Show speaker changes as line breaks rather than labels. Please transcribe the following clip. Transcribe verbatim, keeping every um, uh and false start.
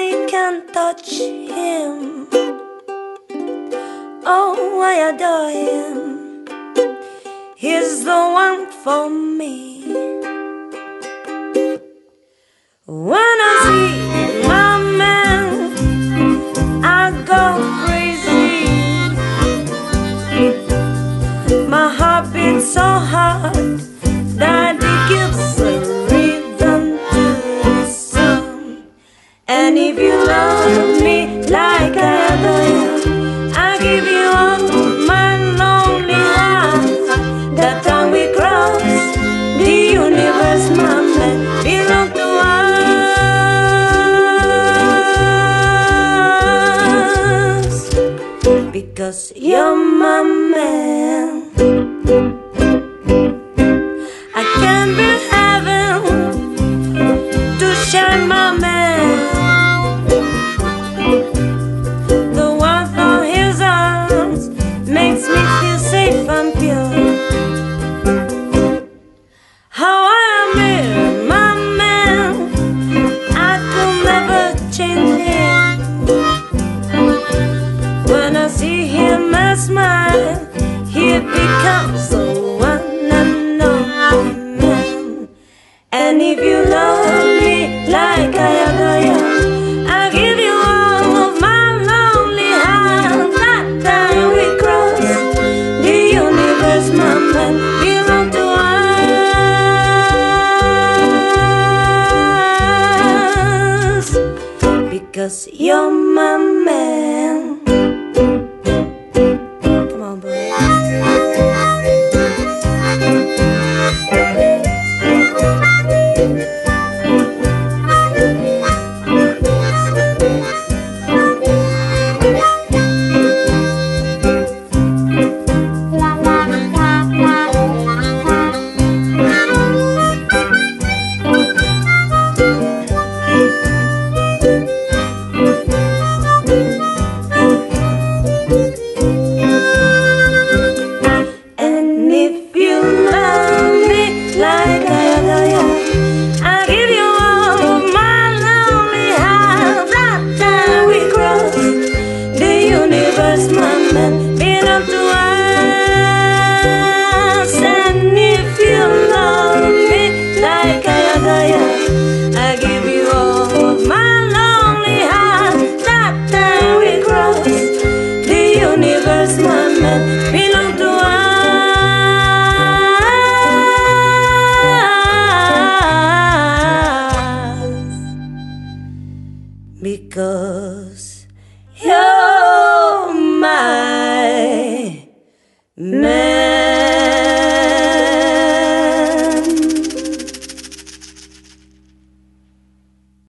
nobody can touch him. Oh, I adore him. He's the one for me. When I see my man, I go crazy. My heart beats so hard that it gives a rhythm to the song. And if you love me like I adore you, I give you all my lonely heart. That time we cross the universe, my man, belong to us. Because you're my man. I can't be heaven to share my man. The warmth of his arms makes me feel safe and pure. How I admire my man, I could never change him. When I see him I smile, he becomes the one and only man. And if you love me like I adore you, I give you all of my lonely heart. That time we cross the universe, my man, belong to us. Because you're my man. Come on, boy. Because you're my man.